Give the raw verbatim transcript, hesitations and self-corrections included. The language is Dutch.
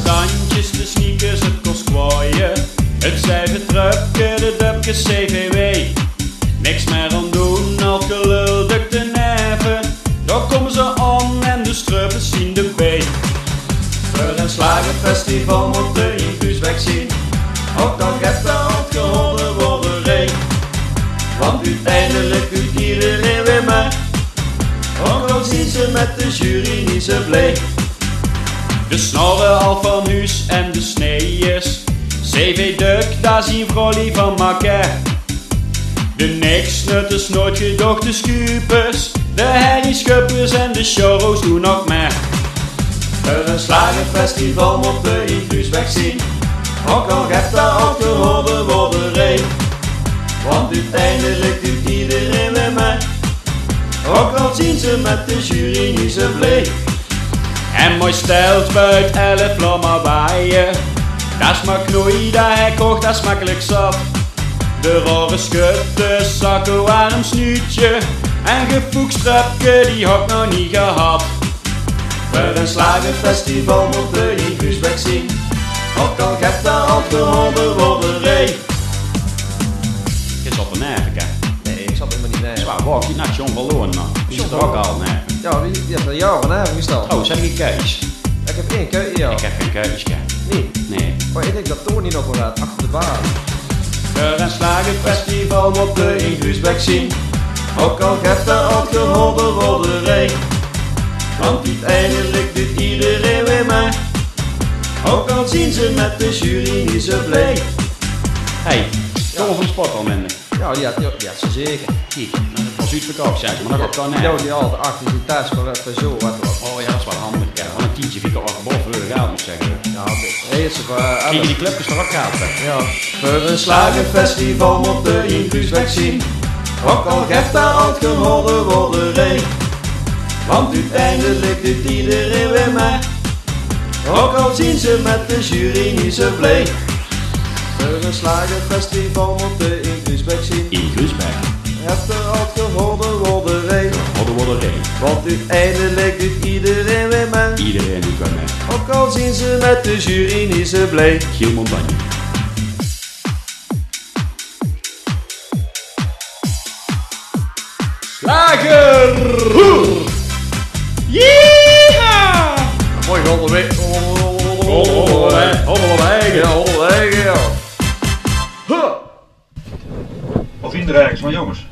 tandjes, de sneakers, het kost kwaaien. Het cijfer trupje, de dupjes, C V W. Niks meer aan doen, al gelul dukt de neven. Daar komen ze aan en de struppers zien de been. Voor een slagenfestival moet de infuus wegzien. Ook dan gaat de hand gehouden worden reen. Want uiteindelijk doet iedereen weer mee. Ook al zien ze met de jury niet zo blij. De snorren al van huis en de sneeërs. C V Duk, daar zien vrolijk van maken. De niksnutters, nooit gedochte scoopers. De herrieschuppers en de chorro's doen nog mee. Voor een slagenfestival moet de infuus wegzien. Ook al gaat daar al gehouden worden reen. Want uiteindelijk doet iedereen weer mee. Ook al zien ze met de jury niet zo blij. En mooi stelt buit elf vlammen waaien. Dat smaakt knoei, dat hij kocht, dat is makkelijk zat. De rare schutte, zakko warm snuitje. En gefoekstrapje, die had ik nog niet gehad. Voor een slagenfestival moet de infuus wegzien. Ook al gaat daar al gehouden worden rij. Je zat er nerven, hè? Nee, ik zat helemaal niet nerven. Zwaar, waar je net John verloren nou? Je zit er ook al nerven. Ja, wie, die heeft een jaar van nerven gesteld. Oh, heb je keus? Ik heb één keus, ja. Ik heb geen keus, hè? Nee. Nee. Maar ik denk dat Tony nog wel gaat, achter de baan. Voor een slagenfestival moet de infuus wegzien. Ook al gaat daar al gehouden worden rij. Want uiteindelijk doet iedereen weer mee. Ook al zien ze met de jury niet zo blij. Hey, kom van sport al minder. Ja, die had, die had ze zeker. Kijk, dat was uitverkocht zijn, maar dat gaat dan net. Ja, die had achter zijn thuis voor het zo wat. Oh ja, dat is wel handig. Ja, van een tientje vind ik al boven euro geld moet zeggen. Ja, eerst voor uh, Kijk, die clubjes toch ook geld weg. Ja. Voor een slagenfestival moet de infuus wegzien. Ook al gaat daar al gehouden worden rij. Want uiteindelijk doet iedereen weer mee. Ook al zien ze met de jury niet zo blij. Voor een slagenfestival moet de infuus wegzien. Infuus weg. Hebt er al gehouden worden rij. Gehouden worden rij. Want uiteindelijk doet iedereen weer mee. Iedereen doet weer mee. Ook al zien ze met de jury niet zo blij. Giel Montagne. Slager! Yeeha! Mooi geholpen weg. Hobbelen weg, hobbelen weg, ja, hobbelen weg, ja. Wat vinden er eigenlijk van jongens?